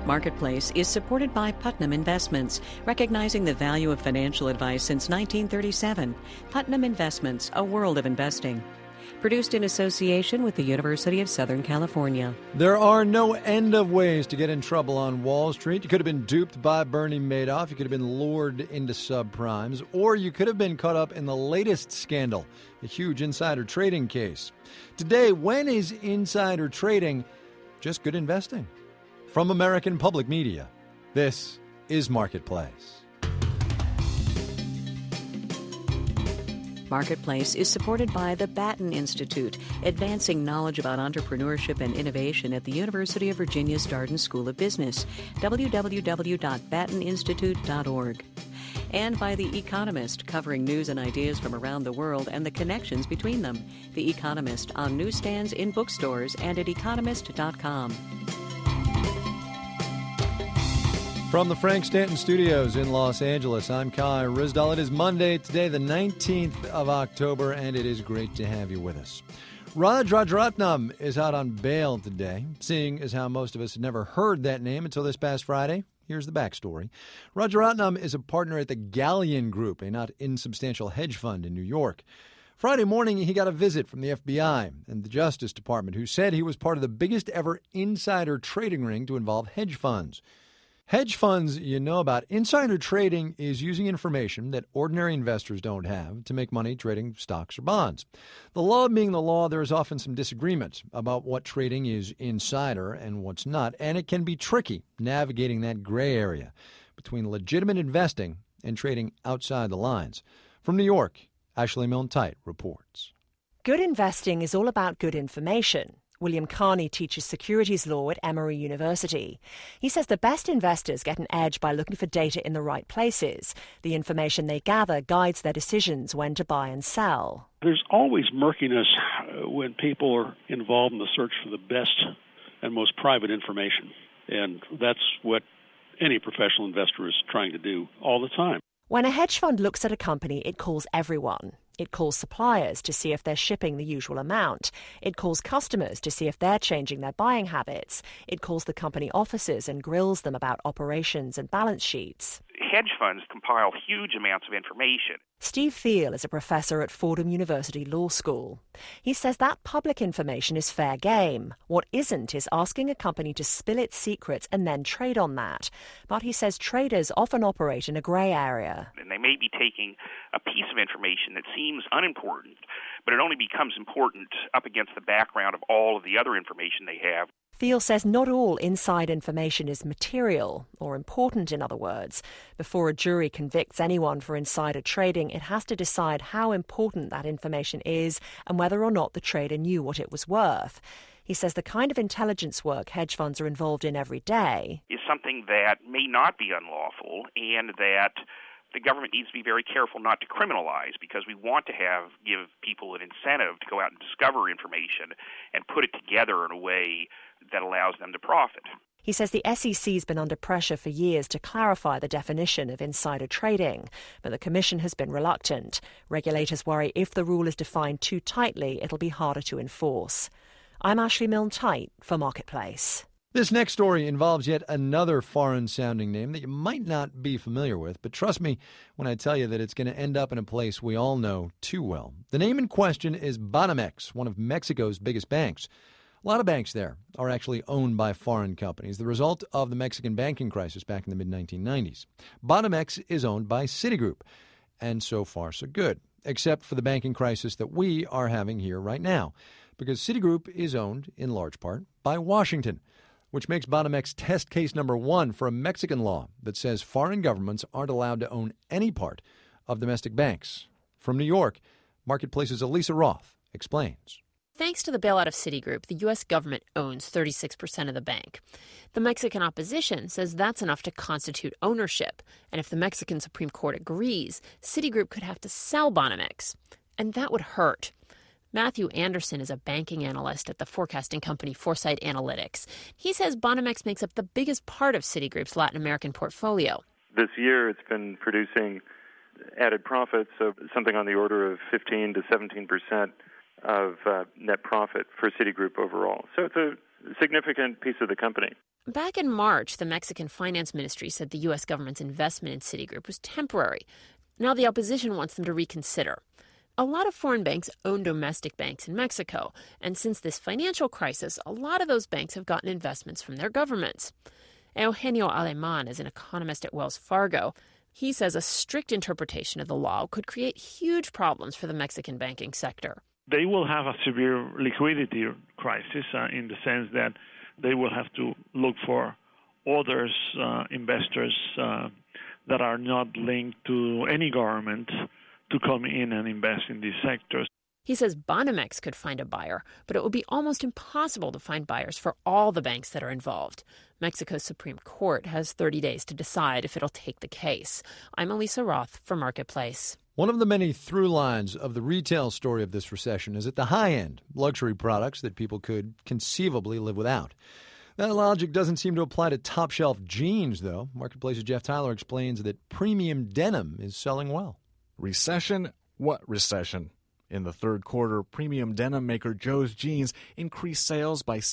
Marketplace is supported by Putnam Investments, recognizing the value of financial advice since 1937. Putnam Investments, a world of investing. Produced in association with the University of Southern California. There are no end of ways to get in trouble on Wall Street. You could have been duped by Bernie Madoff. You could have been lured into subprimes. Or you could have been caught up in the latest scandal, a huge insider trading case. Today, when is insider trading just good investing? From American Public Media, this is Marketplace. Marketplace is supported by the Batten Institute, advancing knowledge about entrepreneurship and innovation at the University of Virginia's Darden School of Business, www.batteninstitute.org. And by The Economist, covering news and ideas from around the world and the connections between them. The Economist on newsstands, in bookstores, and at economist.com. From the Frank Stanton Studios in Los Angeles, I'm Kai Ryssdal. It is Monday, today the 19th of October, and it is great to have you with us. Raj Rajaratnam is out on bail today, seeing as how most of us had never heard that name until this past Friday. Here's the backstory. Rajaratnam is a partner at the Galleon Group, a not insubstantial hedge fund in New York. Friday morning, he got a visit from the FBI and the Justice Department, who said he was part of the biggest ever insider trading ring to involve hedge funds. Hedge funds, you know about. Insider trading is using information that ordinary investors don't have to make money trading stocks or bonds. The law being the law, there is often some disagreement about what trading is insider and what's not, and it can be tricky navigating that gray area between legitimate investing and trading outside the lines. From New York, Ashley Milne-Tite reports. Good investing is all about good information. William Carney teaches securities law at Emory University. He says the best investors get an edge by looking for data in the right places. The information they gather guides their decisions when to buy and sell. There's always murkiness when people are involved in the search for the best and most private information. And that's what any professional investor is trying to do all the time. When a hedge fund looks at a company, it calls everyone. It calls suppliers to see if they're shipping the usual amount. It calls customers to see if they're changing their buying habits. It calls the company officers and grills them about operations and balance sheets. Hedge funds compile huge amounts of information. Steve Thiel is a professor at Fordham University Law School. He says that public information is fair game. What isn't is asking a company to spill its secrets and then trade on that. But he says traders often operate in a grey area. And they may be taking a piece of information that seems unimportant, but it only becomes important up against the background of all of the other information they have. Thiel says not all inside information is material, or important in other words. Before a jury convicts anyone for insider trading, it has to decide how important that information is and whether or not the trader knew what it was worth. He says the kind of intelligence work hedge funds are involved in every day is something that may not be unlawful, and that the government needs to be very careful not to criminalize, because we want to give people an incentive to go out and discover information and put it together in a way that allows them to profit. He says the SEC's been under pressure for years to clarify the definition of insider trading, but the Commission has been reluctant. Regulators worry if the rule is defined too tightly, it'll be harder to enforce. I'm Ashley Milne-Tite for Marketplace. This next story involves yet another foreign-sounding name that you might not be familiar with, but trust me when I tell you that it's going to end up in a place we all know too well. The name in question is Banamex, one of Mexico's biggest banks. A lot of banks there are actually owned by foreign companies, the result of the Mexican banking crisis back in the mid-1990s. Banamex is owned by Citigroup, and so far so good, except for the banking crisis that we are having here right now, because Citigroup is owned, in large part, by Washington, which makes Banamex test case number one for a Mexican law that says foreign governments aren't allowed to own any part of domestic banks. From New York, Marketplace's Elisa Roth explains. Thanks to the bailout of Citigroup, the U.S. government owns 36% of the bank. The Mexican opposition says that's enough to constitute ownership, and if the Mexican Supreme Court agrees, Citigroup could have to sell Banamex, and that would hurt. Matthew Anderson is a banking analyst at the forecasting company Foresight Analytics. He says Banamex makes up the biggest part of Citigroup's Latin American portfolio. This year it's been producing added profits of something on the order of 15 to 17% of net profit for Citigroup overall. So it's a significant piece of the company. Back in March, the Mexican Finance Ministry said the U.S. government's investment in Citigroup was temporary. Now the opposition wants them to reconsider. A lot of foreign banks own domestic banks in Mexico, and since this financial crisis, a lot of those banks have gotten investments from their governments. Eugenio Aleman is an economist at Wells Fargo. He says a strict interpretation of the law could create huge problems for the Mexican banking sector. They will have a severe liquidity crisis in the sense that they will have to look for others, investors that are not linked to any government to come in and invest in these sectors. He says Banamex could find a buyer, but it would be almost impossible to find buyers for all the banks that are involved. Mexico's Supreme Court has 30 days to decide if it'll take the case. I'm Elisa Roth for Marketplace. One of the many through lines of the retail story of this recession is at the high end, luxury products that people could conceivably live without. That logic doesn't seem to apply to top-shelf jeans, though. Marketplace's Jeff Tyler explains that premium denim is selling well. Recession? What recession? In the third quarter, premium denim maker Joe's Jeans increased sales by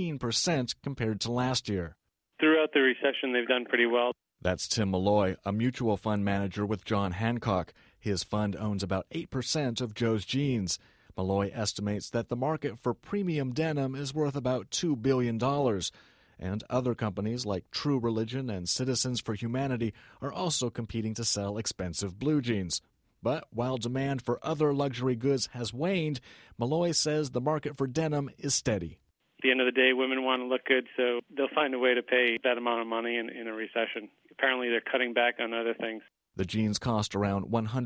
16% compared to last year. Throughout the recession, they've done pretty well. That's Tim Malloy, a mutual fund manager with John Hancock. His fund owns about 8% of Joe's Jeans. Malloy estimates that the market for premium denim is worth about $2 billion. And other companies like True Religion and Citizens for Humanity are also competing to sell expensive blue jeans. But while demand for other luxury goods has waned, Malloy says the market for denim is steady. At the end of the day, women want to look good, so they'll find a way to pay that amount of money in a recession. Apparently, they're cutting back on other things. The jeans cost around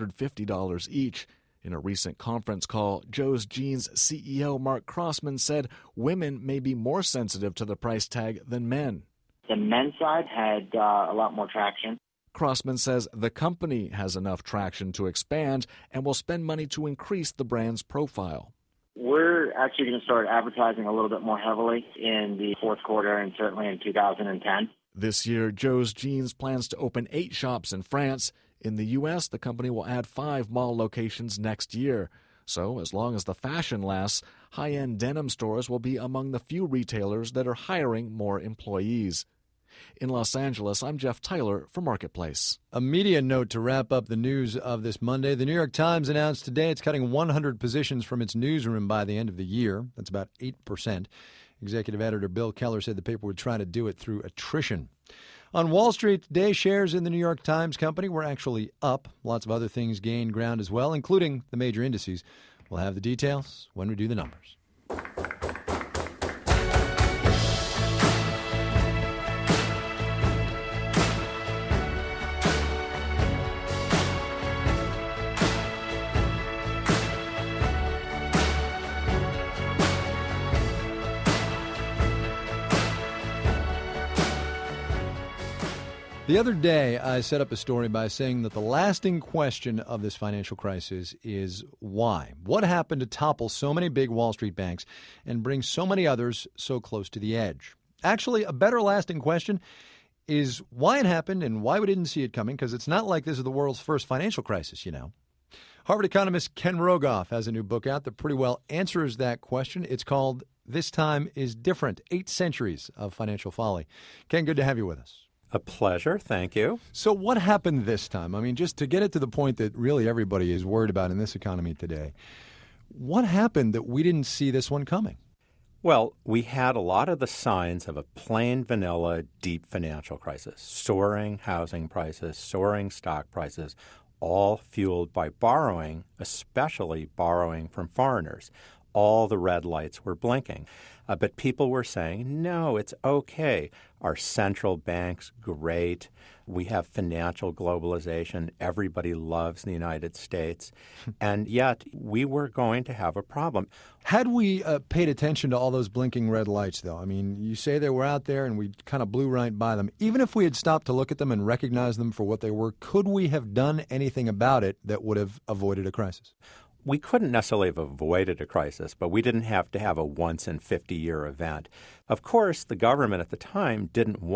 $150 each. In a recent conference call, Joe's Jeans CEO Mark Crossman said women may be more sensitive to the price tag than men. The men's side had a lot more traction. Crossman says the company has enough traction to expand and will spend money to increase the brand's profile. We're actually going to start advertising a little bit more heavily in the fourth quarter and certainly in 2010. This year, Joe's Jeans plans to open 8 shops in France. In the U.S., the company will add 5 mall locations next year. So, as long as the fashion lasts, high-end denim stores will be among the few retailers that are hiring more employees. In Los Angeles, I'm Jeff Tyler for Marketplace. A media note to wrap up the news of this Monday. The New York Times announced today it's cutting 100 positions from its newsroom by the end of the year. That's about 8%. Executive editor Bill Keller said the paper would try to do it through attrition. On Wall Street today, shares in the New York Times Company were actually up. Lots of other things gained ground as well, including the major indices. We'll have the details when we do the numbers. The other day, I set up a story by saying that the lasting question of this financial crisis is why? What happened to topple so many big Wall Street banks and bring so many others so close to the edge? Actually, a better lasting question is why it happened and why we didn't see it coming, because it's not like this is the world's first financial crisis, you know. Harvard economist Ken Rogoff has a new book out that pretty well answers that question. It's called This Time is Different, 8 Centuries of Financial Folly. Ken, good to have you with us. A pleasure. Thank you. So what happened this time? I mean, just to get it to the point that really everybody is worried about in this economy today, what happened that we didn't see this one coming? Well, we had a lot of the signs of a plain vanilla, deep financial crisis. Soaring housing prices, soaring stock prices, all fueled by borrowing, especially borrowing from foreigners. All the red lights were blinking. But people were saying, no, it's okay. Our central bank's great. We have financial globalization. Everybody loves the United States. And yet we were going to have a problem. Had we paid attention to all those blinking red lights, though? I mean, you say they were out there and we kind of blew right by them. Even if we had stopped to look at them and recognize them for what they were, could we have done anything about it that would have avoided a crisis? We couldn't necessarily have avoided a crisis, but we didn't have to have a once-in-50-year event. Of course, the government at the time didn't want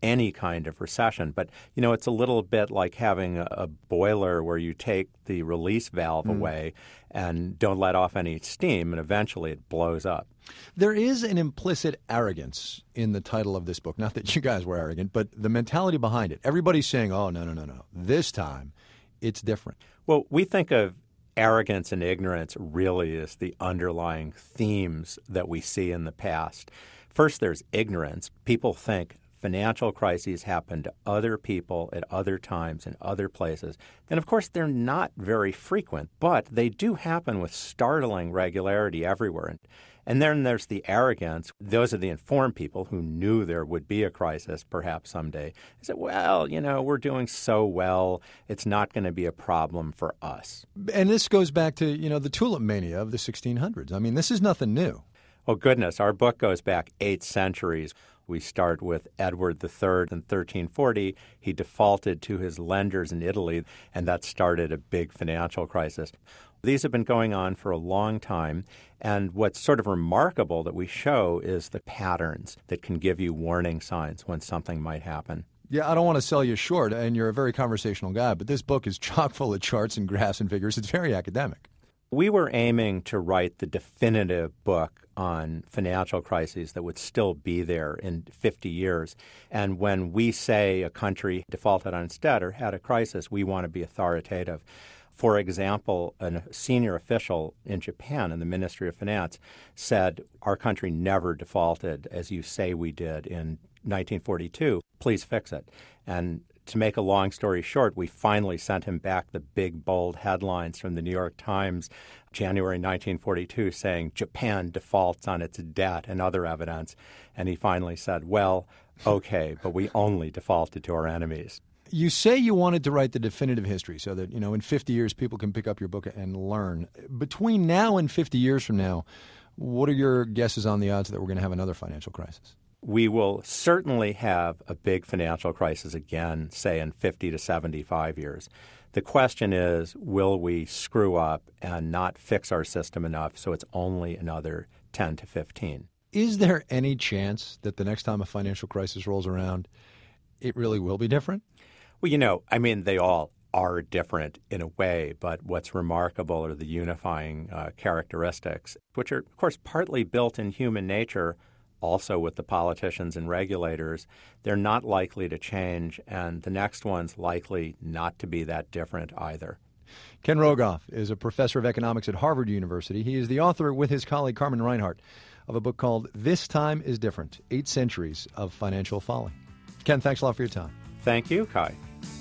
any kind of recession. But, you know, it's a little bit like having a boiler where you take the release valve away and don't let off any steam, and eventually it blows up. There is an implicit arrogance in the title of this book. Not that you guys were arrogant, but the mentality behind it. Everybody's saying, oh, no. This time, it's different. Well, we think of arrogance and ignorance really as the underlying themes that we see in the past. First, there's ignorance. People think financial crises happen to other people at other times in other places. And, of course, they're not very frequent, but they do happen with startling regularity everywhere. And then there's the arrogance. Those are the informed people who knew there would be a crisis perhaps someday. They said, well, you know, we're doing so well, it's not going to be a problem for us. And this goes back to, you know, the tulip mania of the 1600s. I mean, this is nothing new. Oh, goodness. Our book goes back 8 centuries. We start with Edward III in 1340. He defaulted to his lenders in Italy, and that started a big financial crisis. These have been going on for a long time, and what's sort of remarkable that we show is the patterns that can give you warning signs when something might happen. Yeah, I don't want to sell you short, and you're a very conversational guy, but this book is chock full of charts and graphs and figures. It's very academic. We were aiming to write the definitive book on financial crises that would still be there in 50 years. And when we say a country defaulted on its debt or had a crisis, we want to be authoritative. For example, a senior official in Japan in the Ministry of Finance said, our country never defaulted as you say we did in 1942. Please fix it. And to make a long story short, we finally sent him back the big, bold headlines from the New York Times, January 1942, saying Japan defaults on its debt and other evidence. And he finally said, well, okay, but we only defaulted to our enemies. You say you wanted to write the definitive history so that, you know, in 50 years people can pick up your book and learn. Between now and 50 years from now, what are your guesses on the odds that we're going to have another financial crisis? We will certainly have a big financial crisis again, say in 50 to 75 years. The question is, will we screw up and not fix our system enough so it's only another 10 to 15? Is there any chance that the next time a financial crisis rolls around, it really will be different? Well, you know, I mean, they all are different in a way, but what's remarkable are the unifying characteristics, which are, of course, partly built in human nature, also with the politicians and regulators. They're not likely to change, and the next one's likely not to be that different either. Ken Rogoff is a professor of economics at Harvard University. He is the author, with his colleague Carmen Reinhart, of a book called This Time is Different, 8 Centuries of Financial Folly. Ken, thanks a lot for your time. Thank you, Kai.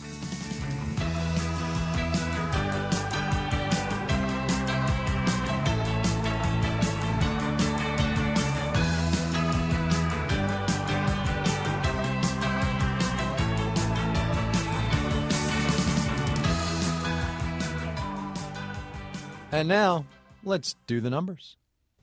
And now, let's do the numbers.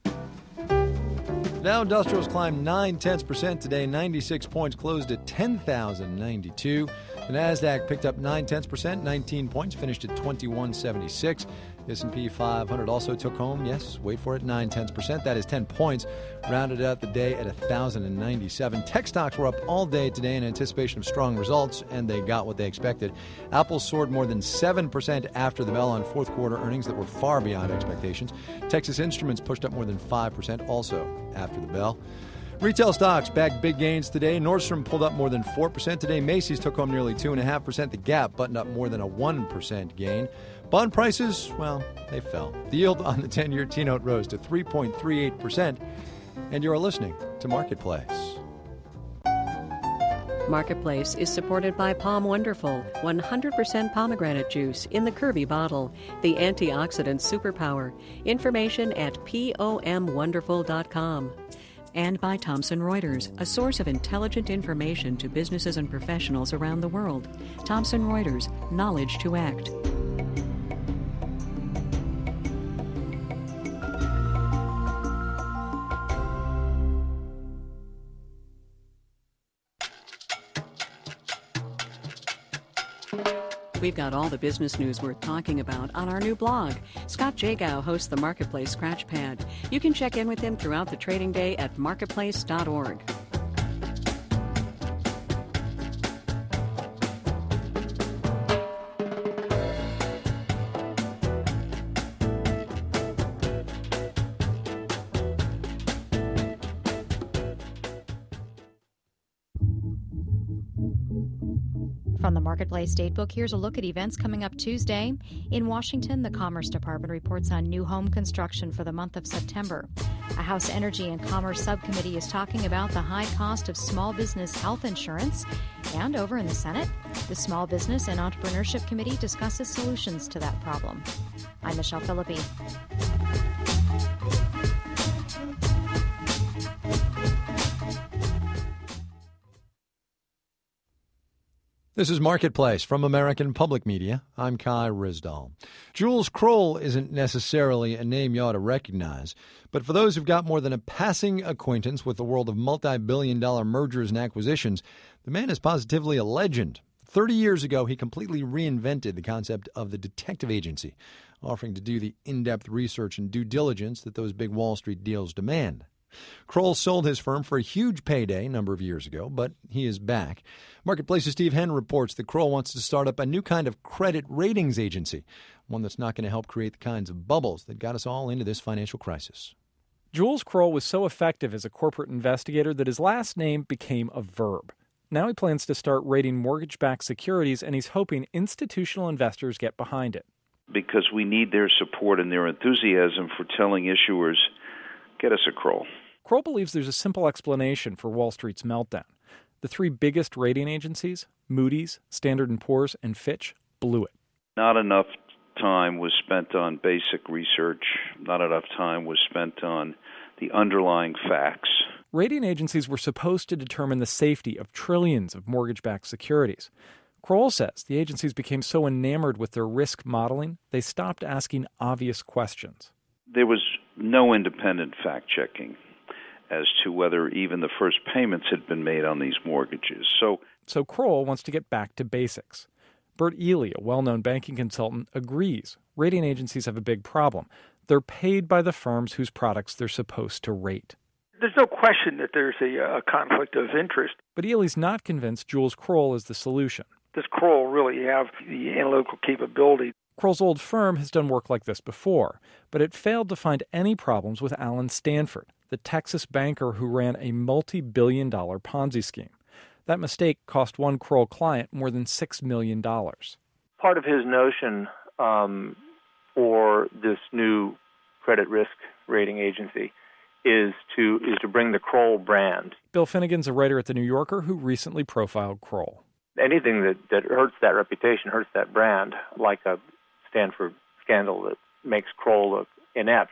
Dow Industrials climbed 0.9% today, 96 points, closed at 10,092. The NASDAQ picked up 0.9%, 19 points, finished at 2176. The S&P 500 also took home, yes, wait for it, 0.9%. That is 10 points, rounded out the day at 1,097. Tech stocks were up all day today in anticipation of strong results, and they got what they expected. Apple soared more than 7% after the bell on fourth quarter earnings that were far beyond expectations. Texas Instruments pushed up more than 5% also after the bell. Retail stocks bagged big gains today. Nordstrom pulled up more than 4% today. Macy's took home nearly 2.5%. The Gap buttoned up more than a 1% gain. Bond prices, well, they fell. The yield on the 10-year T-note rose to 3.38%. And you are listening to Marketplace. Marketplace is supported by Palm Wonderful, 100% pomegranate juice in the curvy bottle, the antioxidant superpower. Information at pomwonderful.com. And by Thomson Reuters, a source of intelligent information to businesses and professionals around the world. Thomson Reuters, knowledge to act. We've got all the business news worth talking about on our new blog. Scott Jagow hosts the Marketplace Scratchpad. You can check in with him throughout the trading day at marketplace.org. From the Marketplace Datebook, here's a look at events coming up Tuesday. In Washington, the Commerce Department reports on new home construction for the month of September. A House Energy and Commerce subcommittee is talking about the high cost of small business health insurance. And over in the Senate, the Small Business and Entrepreneurship Committee discusses solutions to that problem. I'm Michelle Philippi. This is Marketplace from American Public Media. I'm Kai Ryssdal. Jules Kroll isn't necessarily a name you ought to recognize, but for those who've got more than a passing acquaintance with the world of multi-billion-dollar mergers and acquisitions, the man is positively a legend. 30 years ago, he completely reinvented the concept of the detective agency, offering to do the in-depth research and due diligence that those big Wall Street deals demand. Kroll sold his firm for a huge payday a number of years ago, but he is back. Marketplace's Steve Henn reports that Kroll wants to start up a new kind of credit ratings agency, one that's not going to help create the kinds of bubbles that got us all into this financial crisis. Jules Kroll was so effective as a corporate investigator that his last name became a verb. Now he plans to start rating mortgage-backed securities, and he's hoping institutional investors get behind it. Because we need their support and their enthusiasm for telling issuers, get us a Kroll. Kroll believes there's a simple explanation for Wall Street's meltdown. The three biggest rating agencies, Moody's, Standard & Poor's, and Fitch, blew it. Not enough time was spent on basic research. Not enough time was spent on the underlying facts. Rating agencies were supposed to determine the safety of trillions of mortgage-backed securities. Kroll says the agencies became so enamored with their risk modeling, they stopped asking obvious questions. There was no independent fact-checking as to whether even the first payments had been made on these mortgages. So Kroll wants to get back to basics. Bert Ely, a well-known banking consultant, agrees rating agencies have a big problem. They're paid by the firms whose products they're supposed to rate. There's no question that there's a conflict of interest. But Ely's not convinced Jules Kroll is the solution. Does Kroll really have the analytical capability? Kroll's old firm has done work like this before, but it failed to find any problems with Alan Stanford, the Texas banker who ran a multi-billion-dollar Ponzi scheme. That mistake cost one Kroll client more than $6 million. Part of his notion for this new credit risk rating agency is to bring the Kroll brand. Bill Finnegan's a writer at The New Yorker who recently profiled Kroll. Anything that hurts that reputation, hurts that brand, like a Stanford scandal that makes Kroll look inept,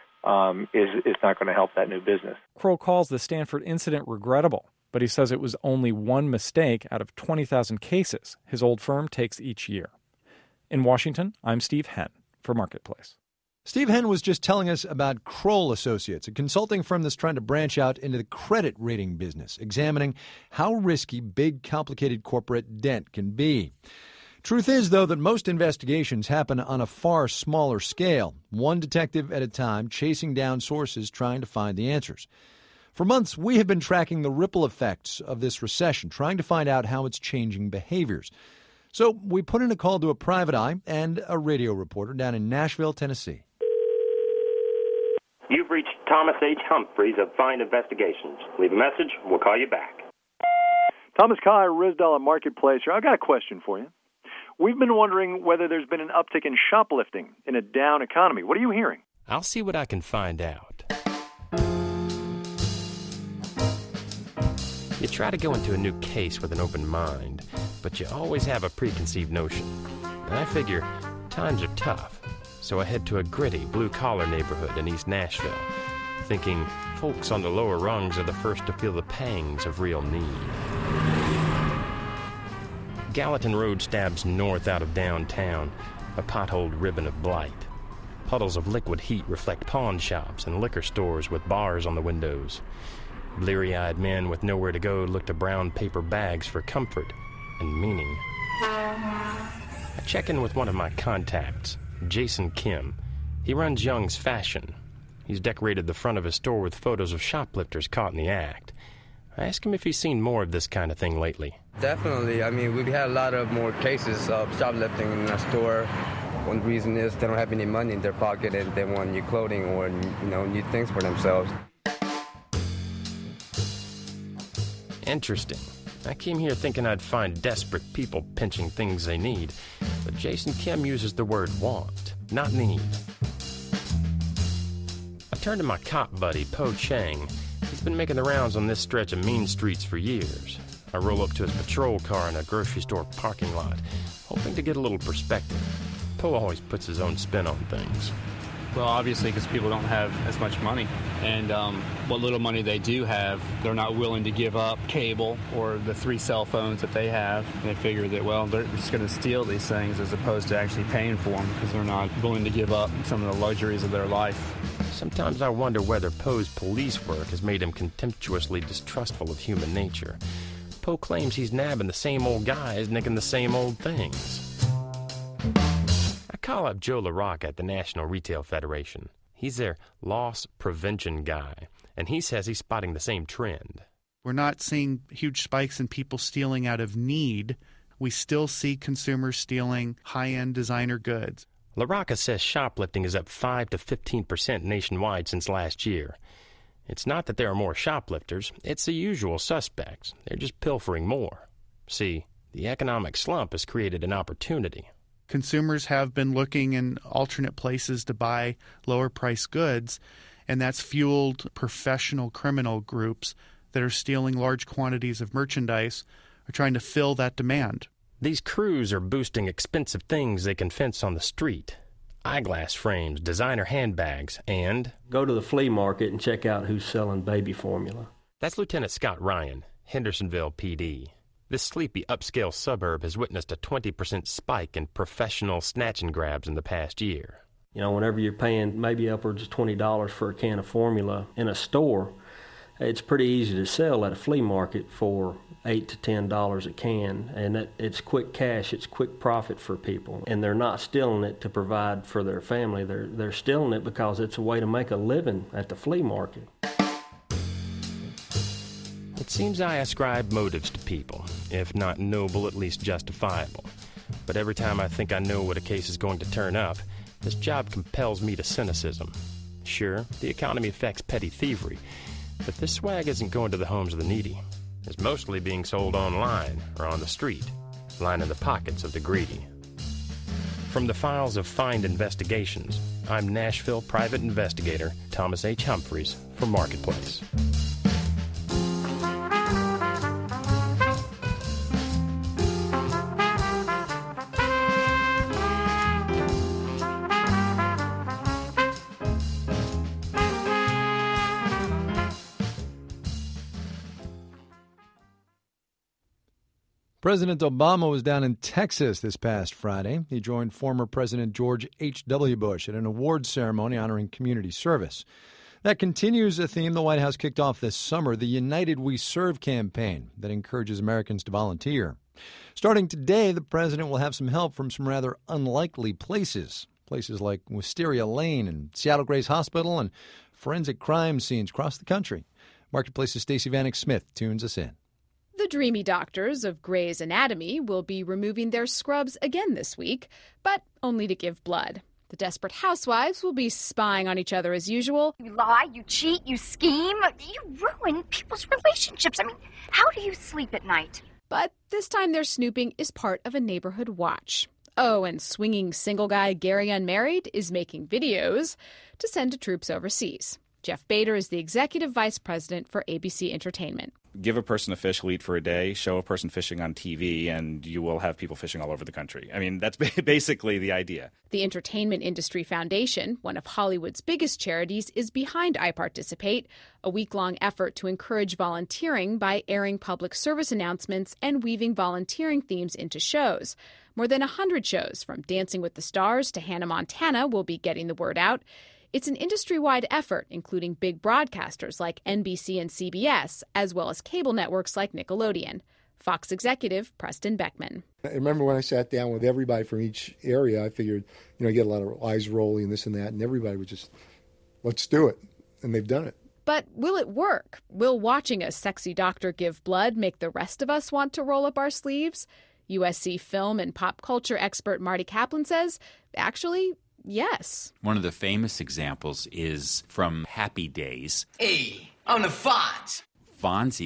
is not going to help that new business. Kroll calls the Stanford incident regrettable, but he says it was only one mistake out of 20,000 cases his old firm takes each year. In Washington, I'm Steve Henn for Marketplace. Steve Henn was just telling us about Kroll Associates, a consulting firm that's trying to branch out into the credit rating business, examining how risky big, complicated corporate debt can be. Truth is, though, that most investigations happen on a far smaller scale, one detective at a time chasing down sources trying to find the answers. For months, we have been tracking the ripple effects of this recession, trying to find out how it's changing behaviors. So we put in a call to a private eye and a radio reporter down in Nashville, Tennessee. You've reached Thomas H. Humphreys of Find Investigations. Leave a message, and we'll call you back. Thomas Kai, Ryssdal at Marketplace here. I've got a question for you. We've been wondering whether there's been an uptick in shoplifting in a down economy. What are you hearing? I'll see what I can find out. You try to go into a new case with an open mind, but you always have a preconceived notion. And I figure times are tough, so I head to a gritty, blue-collar neighborhood in East Nashville, thinking folks on the lower rungs are the first to feel the pangs of real need. Gallatin Road stabs north out of downtown, a potholed ribbon of blight. Puddles of liquid heat reflect pawn shops and liquor stores with bars on the windows. Bleary-eyed men with nowhere to go look to brown paper bags for comfort and meaning. I check in with one of my contacts, Jason Kim. He runs Young's Fashion. He's decorated the front of his store with photos of shoplifters caught in the act. I ask him if he's seen more of this kind of thing lately. Definitely. I mean, we've had a lot of more cases of shoplifting in our store. One reason is they don't have any money in their pocket and they want new clothing or, new things for themselves. Interesting. I came here thinking I'd find desperate people pinching things they need, but Jason Kim uses the word want, not need. I turned to my cop buddy, Po Chang. He's been making the rounds on this stretch of mean streets for years. I roll up to his patrol car in a grocery store parking lot, hoping to get a little perspective. Po always puts his own spin on things. Well, obviously, because people don't have as much money. And what little money they do have, they're not willing to give up cable or the 3 cell phones that they have. And they figure that, well, they're just going to steal these things as opposed to actually paying for them because they're not willing to give up some of the luxuries of their life. Sometimes I wonder whether Poe's police work has made him contemptuously distrustful of human nature. Poe claims he's nabbing the same old guys, nicking the same old things. I call up Joe LaRocca at the National Retail Federation. He's their loss prevention guy, and he says he's spotting the same trend. We're not seeing huge spikes in people stealing out of need. We still see consumers stealing high-end designer goods. LaRocca says shoplifting is up 5 to 15% nationwide since last year. It's not that there are more shoplifters, it's the usual suspects. They're just pilfering more. See, the economic slump has created an opportunity. Consumers have been looking in alternate places to buy lower-priced goods, and that's fueled professional criminal groups that are stealing large quantities of merchandise or trying to fill that demand. These crews are boosting expensive things they can fence on the street. Eyeglass frames, designer handbags, and... go to the flea market and check out who's selling baby formula. That's Lieutenant Scott Ryan, Hendersonville PD. This sleepy upscale suburb has witnessed a 20% spike in professional snatch and grabs in the past year. You know, whenever you're paying maybe upwards of $20 for a can of formula in a store, it's pretty easy to sell at a flea market for $8 to $10 a can, and it's quick cash, it's quick profit for people. And they're not stealing it to provide for their family, they're stealing it because it's a way to make a living at the flea market. It seems I ascribe motives to people, if not noble, at least justifiable. But every time I think I know what a case is going to turn up, this job compels me to cynicism. Sure, the economy affects petty thievery, but this swag isn't going to the homes of the needy. It's mostly being sold online or on the street, lining the pockets of the greedy. From the files of Find Investigations, I'm Nashville private investigator Thomas H. Humphreys for Marketplace. President Obama was down in Texas this past Friday. He joined former President George H.W. Bush at an awards ceremony honoring community service. That continues a theme the White House kicked off this summer, the United We Serve campaign that encourages Americans to volunteer. Starting today, the president will have some help from some rather unlikely places like Wisteria Lane and Seattle Grace Hospital and forensic crime scenes across the country. Marketplace's Stacey Vanek Smith tunes us in. The dreamy doctors of Grey's Anatomy will be removing their scrubs again this week, but only to give blood. The desperate housewives will be spying on each other as usual. You lie, you cheat, you scheme, you ruin people's relationships. I mean, how do you sleep at night? But this time their snooping is part of a neighborhood watch. Oh, and swinging single guy Gary Unmarried is making videos to send to troops overseas. Jeff Bader is the executive vice president for ABC Entertainment. Give a person a fish, will eat for a day, show a person fishing on TV, and you will have people fishing all over the country. I mean, that's basically the idea. The Entertainment Industry Foundation, one of Hollywood's biggest charities, is behind I Participate, a week-long effort to encourage volunteering by airing public service announcements and weaving volunteering themes into shows. More than 100 shows, from Dancing with the Stars to Hannah Montana, will be getting the word out. It's an industry-wide effort, including big broadcasters like NBC and CBS, as well as cable networks like Nickelodeon. Fox executive Preston Beckman. I remember when I sat down with everybody from each area, I figured, I get a lot of eyes rolling and this and that, and everybody would just, let's do it. And they've done it. But will it work? Will watching a sexy doctor give blood make the rest of us want to roll up our sleeves? USC film and pop culture expert Marty Kaplan says, actually, yes. One of the famous examples is from Happy Days. Hey, I'm the Fonz. Fonzie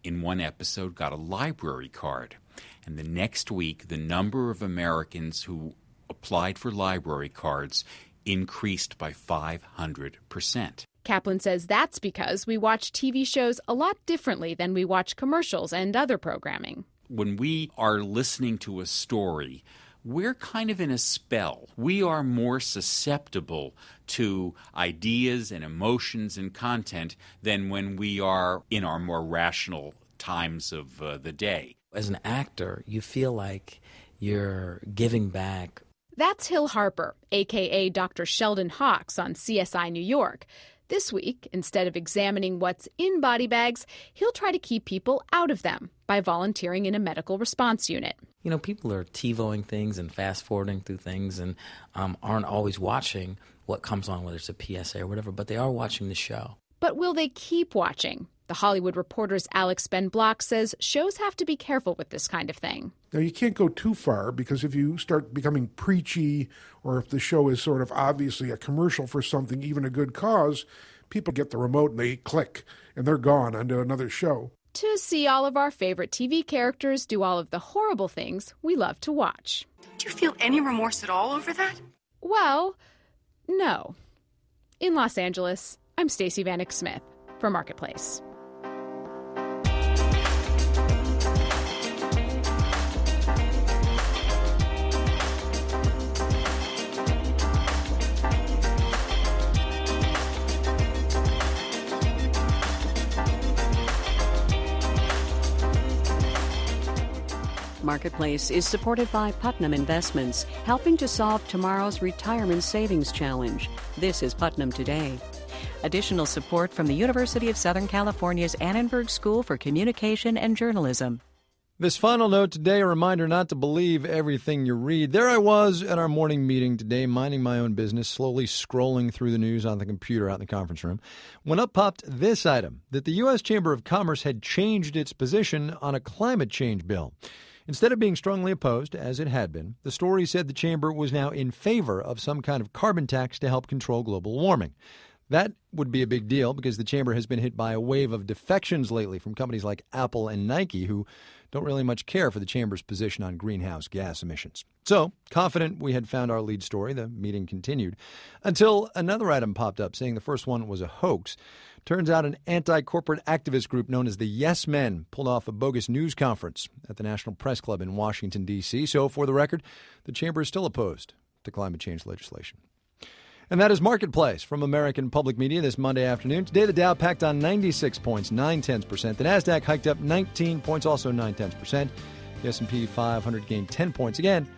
in one episode got a library card. And the next week, the number of Americans who applied for library cards increased by 500%. Kaplan says that's because we watch TV shows a lot differently than we watch commercials and other programming. When we are listening to a story, we're kind of in a spell. We are more susceptible to ideas and emotions and content than when we are in our more rational times of the day. As an actor, you feel like you're giving back. That's Hill Harper, a.k.a. Dr. Sheldon Hawkes on CSI New York. This week, instead of examining what's in body bags, he'll try to keep people out of them by volunteering in a medical response unit. You know, people are TiVoing things and fast-forwarding through things and aren't always watching what comes on, whether it's a PSA or whatever, but they are watching the show. But will they keep watching? The Hollywood Reporter's Alex Ben Block says shows have to be careful with this kind of thing. Now, you can't go too far, because if you start becoming preachy, or if the show is sort of obviously a commercial for something, even a good cause, people get the remote and they click, and they're gone onto another show. To see all of our favorite TV characters do all of the horrible things we love to watch. Don't you feel any remorse at all over that? Well, no. In Los Angeles, I'm Stacey Vanek Smith for Marketplace. Marketplace is supported by Putnam Investments, helping to solve tomorrow's retirement savings challenge. This is Putnam Today. Additional support from the University of Southern California's Annenberg School for Communication and Journalism. This final note today, a reminder not to believe everything you read. There I was at our morning meeting today, minding my own business, slowly scrolling through the news on the computer out in the conference room, when up popped this item, that the U.S. Chamber of Commerce had changed its position on a climate change bill. Instead of being strongly opposed, as it had been, the story said the chamber was now in favor of some kind of carbon tax to help control global warming. That would be a big deal because the chamber has been hit by a wave of defections lately from companies like Apple and Nike, who don't really much care for the chamber's position on greenhouse gas emissions. So, confident we had found our lead story, the meeting continued, until another item popped up saying the first one was a hoax. Turns out an anti-corporate activist group known as the Yes Men pulled off a bogus news conference at the National Press Club in Washington, D.C. So, for the record, the chamber is still opposed to climate change legislation. And that is Marketplace from American Public Media this Monday afternoon. Today, the Dow packed on 96 points, 0.9%. The Nasdaq hiked up 19 points, also 0.9%. The S&P 500 gained 10 points, again,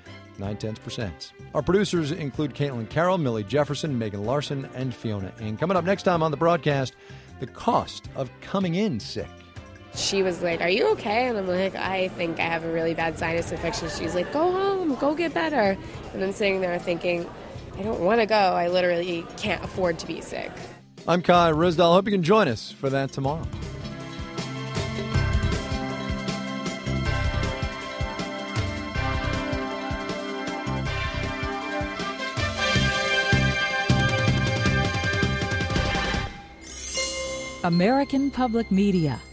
0.9%. Our producers include Caitlin Carroll, Millie Jefferson, Megan Larson, and Fiona Ng. Coming up next time on the broadcast, the cost of coming in sick. She was like, "Are you okay?" And I'm like, "I think I have a really bad sinus infection." She's like, "Go home, go get better." And I'm sitting there thinking, I don't want to go. I literally can't afford to be sick. I'm Kai Risdal. Hope you can join us for that tomorrow. American Public Media